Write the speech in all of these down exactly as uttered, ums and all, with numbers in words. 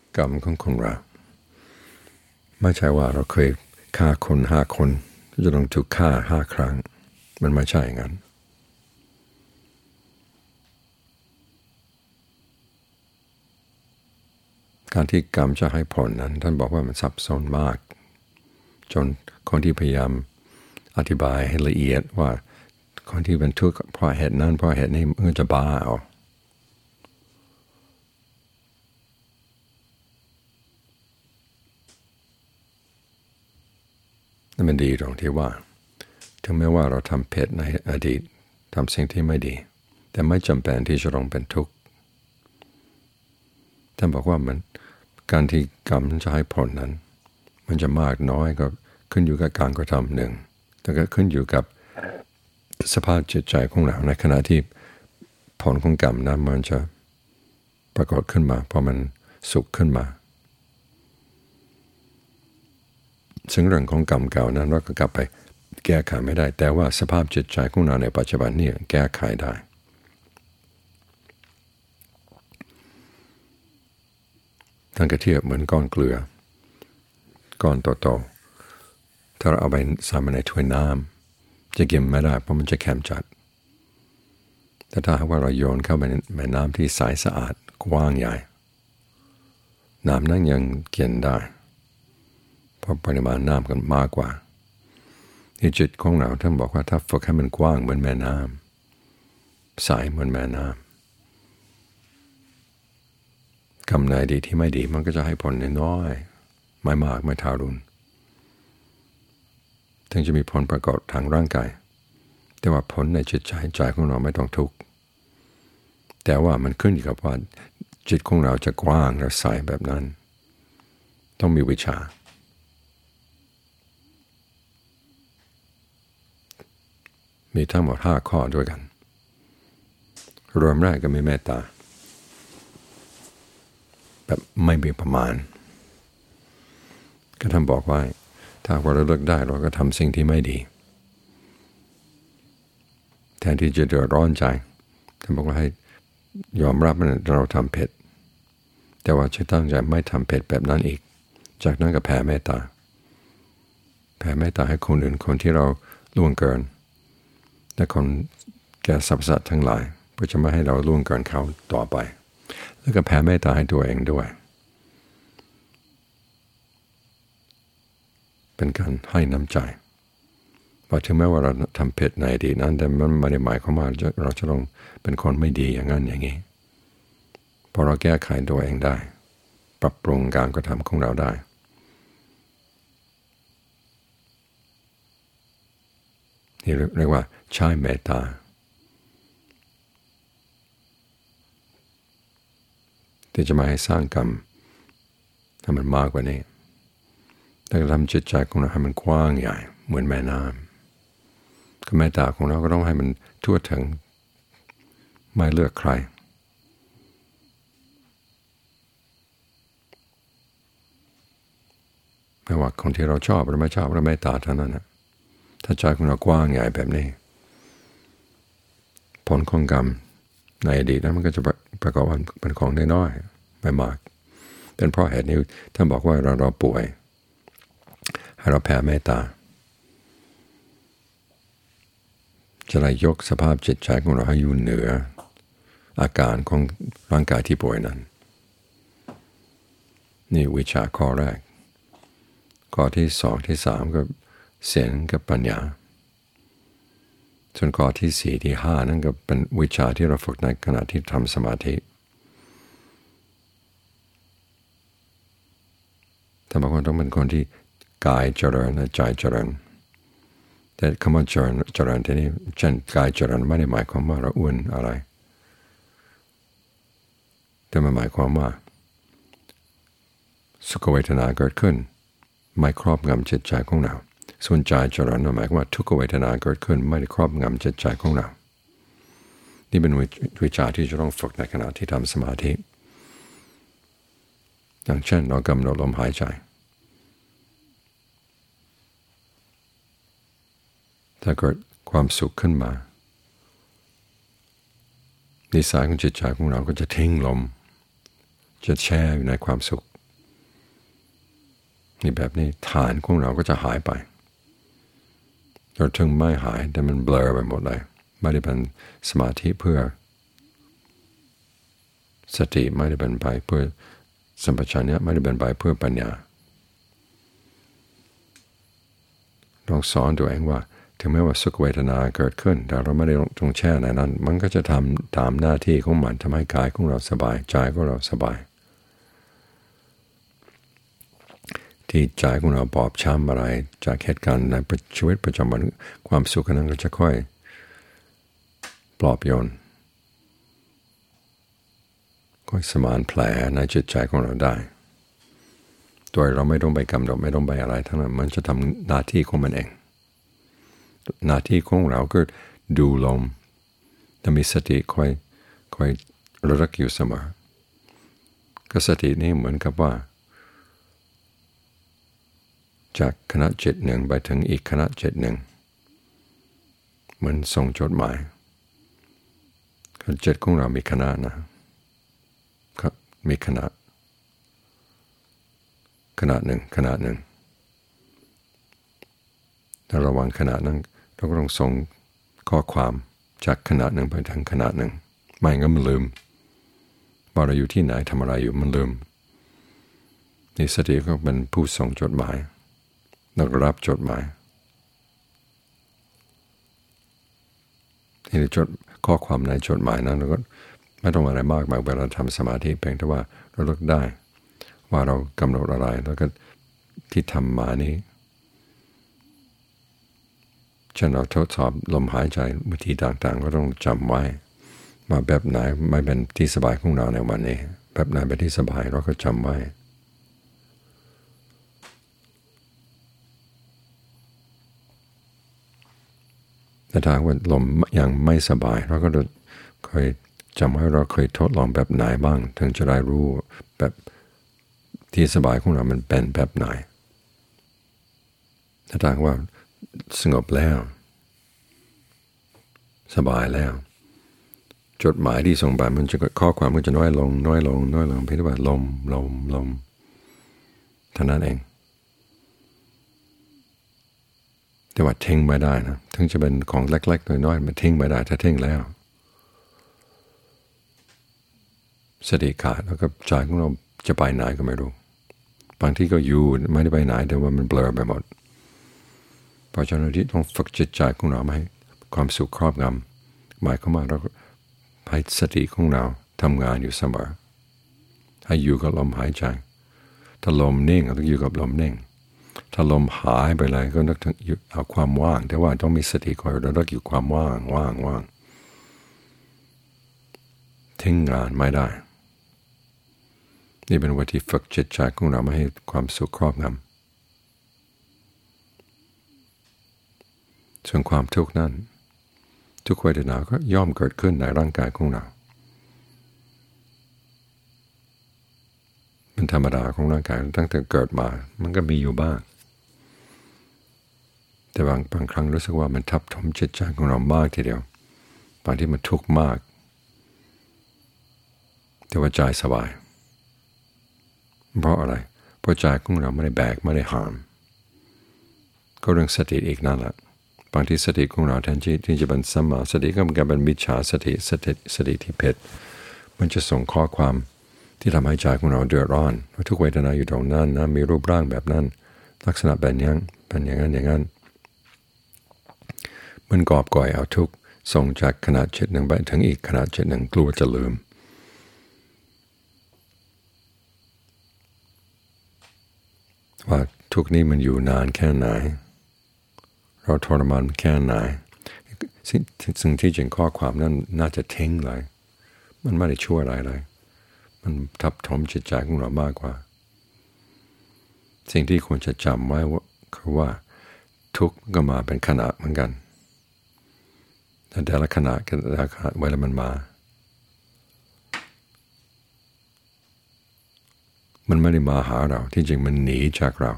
กรรมของคนเราไม่ใช่ว่าเราเคยฆ่าคนห้าคนจะต้องถูกฆ่าห้าครั้งมันไม่ใช่อย่างนั้นการที่กรรมจะให้ผลนั้นท่านบอกว่ามันซับซ้อนมากจนคนที่พยายามอธิบายให้ละเอียดว่าคนที่เป็นทุกข์เพราะเหตุนั้นเพราะเหตุนี้มันจะบ้าเอานั่นมันดีตรงที่ว่าถึงแม้ว่าเราทำผิดในอดีตทำสิ่งที่ไม่ดีแต่ไม่จำเป็นที่จะต้องเป็นทุกข์ท่านบอกว่ามันการที่กรรมจะให้ผลนั้นมันจะมากน้อยก็ขึ้นอยู่กับการกระทำหนึ่งแต่ก็ขึ้นอยู่กับสภาพจิตใจของเราในขณะที่ผลของกรรมนั้นมันจะปรากฏขึ้นมาพอมันสุขขึ้นมาซึ่งเรื่องของกรรมเก่านั้นเราก็กลับไปแก้ไขไม่ได้แต่ว่าสภาพจิตใจของเราในปัจจุบันนี้แก้ไขได้ท่านก็เทียบเหมือนก้อนเกลือก้อนโตๆถ้าเราเอาไปใส่มาในถ้วยน้ำจะกินไม่ได้เพราะมันจะแข็งจัดแต่ถ้าว่าเราโยนเข้าไปในแม่น้ำที่ใสสะอาดกว้างใหญ่น้ำนั้นยังกินได้เพราะปริมาณน้ำกันมากกว่าที่จิตของเราท่านบอกว่าถ้าฝึกให้มันกว้างเหมือนแม่น้ำใสเหมือนแม่น้ำกรรมใดดีที่ไม่ดีมันก็จะให้ผลน้อยไม่มากไม่ทารุณถึงจะมีผลปรากฏทางร่างกายแต่ว่าผลในจิตใจใจของเราไม่ต้องทุกข์แต่ว่ามันขึ้นอยู่กับว่าจิตของเราจะกว้างและใสแบบนั้นต้องมีวิชามีทั้งหมดห้าข้อด้วยกันรวมแรกก็มีเมตตาแบบไม่มีประมาณก็ท่านบอกว่าถ้าเราเลิกได้เราก็ทำสิ่งที่ไม่ดีแทนที่จะเดือดร้อนใจท่านบอกว่าให้ยอมรับว่าเราทำผิดแต่ว่าจะตั้งใจไม่ทำผิดแบบนั้นอีกจากนั้นก็แผ่เมตตาแผ่เมตตาให้คนอื่นคนที่เราล่วงเกินและคนแก่สรรพสัตว์ทั้งหลายเพื่อจะไม่ให้เราล่วงเกินเขาต่อไปแล้วก็แผ่เมตตาให้ตัวเองด้วยเป็นการให้น้ำใจว่าถึงแม้ว่าเราทำผิดในอดีตนั้นแต่มันไม่ได้หมายความว่าเราจะต้องเป็นคนไม่ดีอย่างนั้นอย่างนี้พอเราแก้ไขตัวเองได้ปรับปรุงการกระทำของเราได้นี่เรียกว่าใช้เมตตาที่จะมาให้สร้างกรรมให้มันมากกว่านี้แต่ทำจิตใจของเราให้มันกว้างใหญ่เหมือนแม่น้ำก็เมตตาของเราก็ต้องให้มันทั่วถึงไม่เลือกใครไม่ว่าคนที่เราชอบหรือไม่ชอบเราเมตตาเท่านั้นนะถ้าใจของเรากว้างใหญ่แบบนี้ผลของกรรมในอดีตนั้นมันก็จะประกอบเป็นของน้อยๆไม่มากเป็นเพราะเหตุนี้ท่านบอกว่าเราเราป่วยให้เราแผ่เมตตาจะได้ยกสภาพจิตใจของเราให้อยู่เหนืออาการของร่างกายที่ป่วยนั้นนี่วิชาข้อแรกข้อที่สองที่สามก็เสียงกับปัญญาส่วนข้อที่สี่ที่ห้านั่นก็เป็นวิชาที่เราฝึกในขณะที่ทำสมาธิแต่บางคนต้องเป็นคนที่กายเจริญและใจเจริญแต่คำว่าเจริญเจริญที่นี่เช่นกายเจริญไม่ได้หมายความว่าเราอ้วนอะไรแต่มันหมายความว่าสุขเวทนาเกิดขึ้นไม่ครอบงำจิตใจของเราส่วนใจเจริญหมายความว่าทุกขเวทนาเกิดขึ้นไม่ได้ครอบงำจิตใจของเรานี่เป็นวิชาที่จะต้องฝึกในขณะที่ทำสมาธิอย่างเช่นเรากำหนดลมหายใจถ้าเกิดความสุขขึ้นมานิสัยของจิตใจของเราก็จะทิ้งลมจะแช่อยู่ในความสุขนี่แบบนี้ฐานของเราก็จะหายไปเราถึงไม่หายแต่มันเบลอไปหมดเลยไม่ได้เป็นสมาธิเพื่อสติไม่ได้เป็นไปเพื่อสัมปชัญญะไม่ได้เป็นไปเพื่อปัญญาลองสอนตัวเองว่าถึงแม้ว่าสุขเวทนาเกิดขึ้นแต่เราไม่ได้ตรงแช่ในนั้นมันก็จะทำตามหน้าที่ของมันทำให้กายของเราสบายใจของเราสบายที่ใจของเราบอบช้ำอะไรจากเหตุการณ์ในชีวิตประจำวันความสุขนั้นก็จะค่อยปลอบโยนค่อยสมานแผลในจิตใจของเราได้โดยเราไม่ต้องไปกำหนดไม่ต้องไปอะไรทั้งนั้นมันจะทำหน้าที่ของมันเองหน้าที่ของเราก็ดูลมจะมีสติคอยคอยระลึกอยู่เสมอก็สตินี้เหมือนกับว่าจากคณะจิตหนึ่งไปถึงอีกคณะจิตหนึ่งเหมือนส่งจดหมายจิตของเรามีคณะนะครับมีคณะคณะหนึ่งคณะหนึ่งแต่ระหว่างคณะนั้นเราก็ต้องส่งข้อความจากคณะหนึ่งไปถึงคณะหนึ่งไม่งั้นมันลืมว่าเราอยู่ที่ไหนทำอะไรอยู่มันลืมนี่สติก็เป็นผู้ส่งจดหมายแล้วก็รับจดหมายที่จดข้อความในจดหมายนั้นเราก็ไม่ต้องอะไรมากมายเวลาทำสมาธิเพียงแต่ว่าเราเลือกได้ว่าเรากำหนดอะไรแล้วก็ที่ทำมานี้เช่นเราทดสอบลมหายใจวิธีต่างๆก็ต้องจำไว้ว่าแบบไหนไม่เป็นที่สบายของเราในวันนี้แบบไหนเป็นที่สบายเราก็จำไว้แต่ถ้าว่าลมยังไม่สบายเราก็เคยจำไว้เราเคยทดลองแบบไหนบ้างถึงจะได้รู้แบบที่สบายของเรามันเป็นแบบไหนถ้าถามว่าสงบแล้วสบายแล้วจดหมายที่ส่งไปมันจะข้อความมันจะน้อยลงน้อยลงน้อยลงเพียงแต่ว่าลมลมลมเท่านั้นเองแต่ว่าทิ้งไม่ได้นะถึงจะเป็นของเล็กๆน้อยๆมันทิ้งไม่ได้ถ้าทิ้งแล้วสติขาดแล้วก็ใจของเราจะไปไหนก็ไม่รู้บางที่ก็อยู่ไม่ได้ไปไหนแต่ว่ามันเบลอไปหมดเพราะฉะนั้นที่ต้องฝึกจิตใจของเราไม่ให้ความสุขครอบงำหมายความว่าเราให้สติของเราทำงานอยู่เสมอให้อยู่กับลมหายใจถ้าลมนิ่งก็ต้องอยู่กับลมนิ่งถ้าลมหายไปเลยก็นึกถึงเอาความว่างแต่ว่าต้องมีสติคอยระลึกอยู่ความว่างว่างว่างทิ้งงานไม่ได้นี่เป็นวิธีฝึกจิตใจของเราไม่ให้ความสุขครอบงำส่วนความทุกข์นั้นทุกเวทนาก็ย่อมเกิดขึ้นในร่างกายของเราเป็นธรรมดาของร่างกายตั้งแต่เกิดมามันก็มีอยู่บ้างแต่บางบางครั้งรู้สึกว่ามันทับถมจิตใจของเรามากทีเดียวบางที่มันทุกข์มากแต่ว่าใจสบายเพราะอะไรเพราะใจของเราไม่ได้แบกไม่ได้หามก็เรื่องสติอีกนั่นแหละบางทีสติของเราแทนที่ที่จะเป็นสัมมาสติก็มันกลายเป็นมิจฉาสติสติสติที่ผิดมันจะส่งข้อความที่ทำให้ใจของเราเดือดร้อนว่าทุกเวทนาอยู่ตรงนั้นนะมีรูปร่างแบบนั้นลักษณะแบบนี้เป็นอย่างนั้นอย่างนั้นมันกอบก่อยเอาทุกส่งจากขนาดจิตหนึ่งไปถึงอีกขนาดจิตหนึ่งกลัวจะลืมว่าทุกนี้มันอยู่นานแค่ไหนเราทรมานแค่ไหนซึ่งที่จริงข้อความนั้นน่าจะทิ้งเลยมันไม่ได้ช่วยอะไรเลยมันทับถมจิตใจของเรามากกว่าสิ่งที่ควรจะจำไว้คือว่าทุกก็มาเป็นขณะเหมือนกันแต่ละขณะแต่ละขณะเวลามันมามันไม่ได้มาหาเราที่จริงมันหนีจากเรา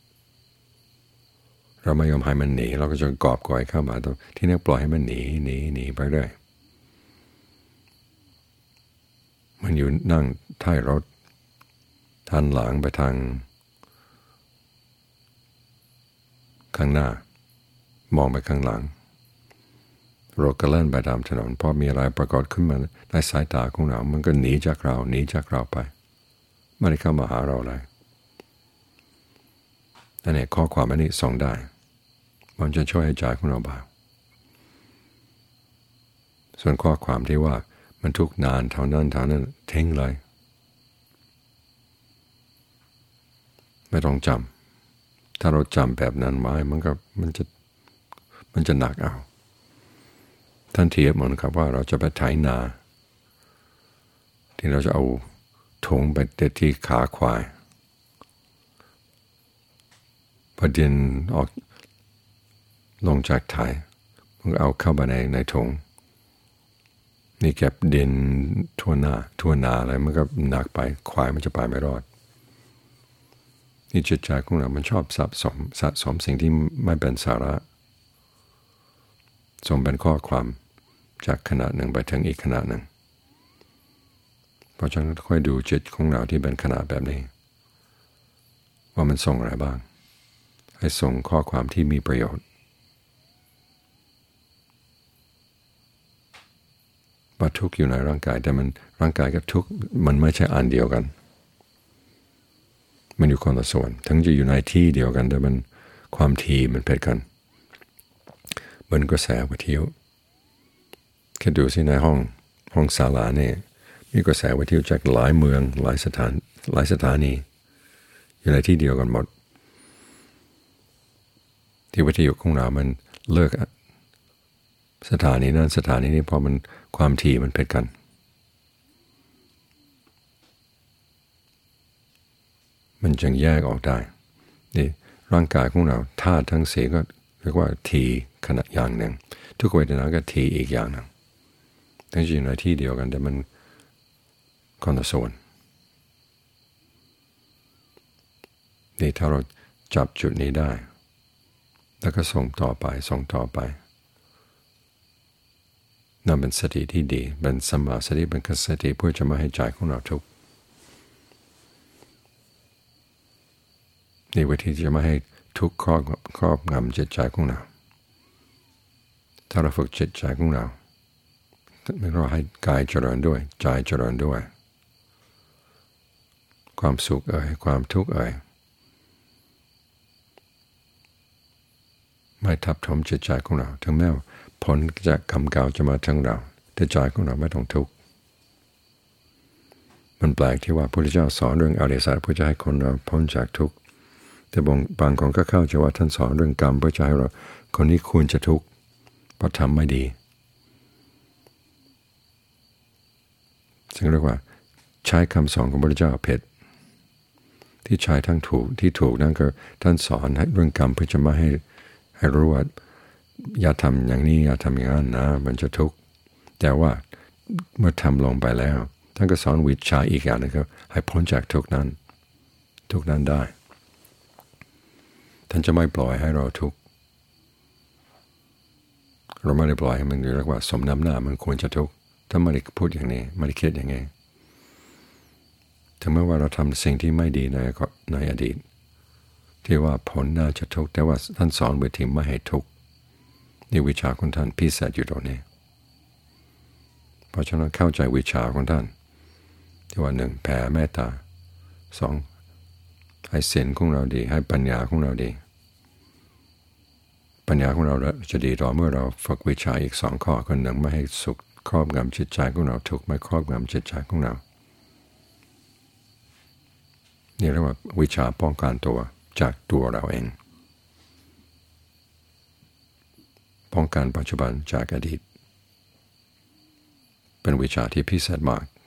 เราไม่ยอมให้มันหนีเราก็จะกอบก่อยเข้ามาตรงที่นี่ปล่อยให้มันหนีหนีหนีไปเรื่อยมันอยู่นั่งท้ายรถทันหลังไปทางข้างหน้ามองไปข้างหลังรถก็เล่นไปตามถนนพอมีอะไรปรากฏขึ้นมาในสายตาของเรามันก็หนีจากเราหนีจากเราไปไม่ได้เข้ามาหาเราเลยอันนี้ข้อความอันนี้ส่งได้มันจะช่วยให้ใจของเราเบาส่วนข้อความที่ว่ามันทุกนานเท่านั้นเท่านั้นทิ้งเลยไม่ต้องจำถ้าเราจำแบบนั้นไว้มันก็มันจะมันจะหนักเอาท่านเทียบเหมือนกับว่าเราจะไปไถนาที่เราจะเอาถุงไปเด็ดที่ขาควายพอดินออกลงจากไถมันก็เอาเข้าไปในในถุงนี่เก็บดินทั่วหน้าทั่วนาอะไรมันก็หนักไปควายมันจะไปไม่รอดนี่จิตใจของเรามันชอบสะสมสะสมสิ่งที่ไม่เป็นสาระส่งเป็นข้อความจากขณะหนึ่งไปถึงอีกขณะหนึ่งเพราะฉะนั้นค่อยดูจิตของเราที่เป็นขณะแบบนี้ว่ามันส่งอะไรบ้างให้ส่งข้อความที่มีประโยชน์ว่าทุกข์อยู่ในร่างกายแต่มันร่างกายกับทุกข์มันไม่ใช่อันเดียวกันมันอยู่คนละส่วนทั้งจะอยู่ในที่เดียวกันแต่มันความถี่มันเป็นกันบนกระแสวิทยุแค่ดูสิในห้องห้องศาลาเนี่ยมีกระแสวิทยุจากหลายเมืองหลายสถานหลายสถานีอยู่ในที่เดียวกันหมดที่วิทยุของเรามันเลิกสถานีนั้นสถานีนี้พอมันความถี่มันเป็นกันมันจึงแยกออกได้นี่ร่างกายของเราธาตุทั้งสี่ก็เรียกว่าทีขณะอย่างหนึ่งทุกเวทนาก็ทีอีกอย่างหนึ่งทั้งอยู่ในที่เดียวกันแต่มันคนละส่วนนี่ถ้าเราจับจุดนี้ได้แล้วก็ส่งต่อไปส่งต่อไปนั่นเป็นสติที่ดีเป็นสัมมาสติเป็นสติเพื่อจะไม่ให้ใจของเราทุกข์นี่วิธีจะไม่ให้ทุกข์ครอบครอบงำจิตใจของเราถ้าเราฝึกจิตใจของเราเราให้กายเจริญด้วยใจเจริญด้วยความสุขเอ่ยความทุกข์เอ่ยไม่ทับถมจิตใจของเราถึงแม้ผลจากกรรมเก่าจะมาถึงเราแต่ใจของเราไม่ต้องทุกข์มันแปลกที่ว่าพระพุทธเจ้าสอนเรื่องอริยสัจเพื่อจะให้คนเราพ้นจากทุกข์แต่บางบางคนก็เข้าใจว่าท่านสอนเรื่องกรรมเพื่อจะให้เราคนนี้ควรจะทุกข์เพราะทำไม่ดีซึ่งเรียกว่าใช้คำสอนของพระพุทธเจ้าผิดที่ใช้ทั้งถูกที่ถูกนั่นก็ท่านสอนให้เรื่องกรรมเพื่อจะไม่ให้ให้รู้ว่าอย่าทำอย่างนี้อย่าทำอย่างนั้นนะมันจะทุกข์แต่ว่าเมื่อทำลงไปแล้วท่านก็สอนวิชาอีกอย่างนึงก็ให้พ้นจากทุกข์นั้นทุกข์นั้นได้ท่านจะไม่ปล่อยให้เราทุกข์เราไม่ได้ปล่อยให้มันเรียกว่าสมน้ำหน้ามันควรจะทุกข์ถ้าไม่ได้พูดอย่างนี้ไม่ได้คิดอย่างนี้ถึงแม้ว่าเราทำสิ่งที่ไม่ดีในในอดีตที่ว่าผลน่าจะทุกข์แต่ว่าท่านสอนวิธีไม่ให้ทุกข์นี่วิชาของท่านพิเศษอยู่ตรงนี้เพราะฉะนั้นเข้าใจวิชาของท่านที่ว่าหนึ่งแผ่เมตตาสองให้ศีลของเราดีให้ปัญญาของเราดีปัญญาของเราจะดีต่อเมื่อเราฝึกวิชาอีกสองข้อคนหนึ่งไม่ให้สุขครอบงำจิตใจของเราทุกข์ไม่ครอบงำจิตใจของเรานี่เรียกว่าวิชาป้องกันตัวจากตัวเราเองป้องกันปัจจุบันจากอดีตเป็นวิชาที่พิเศษมาก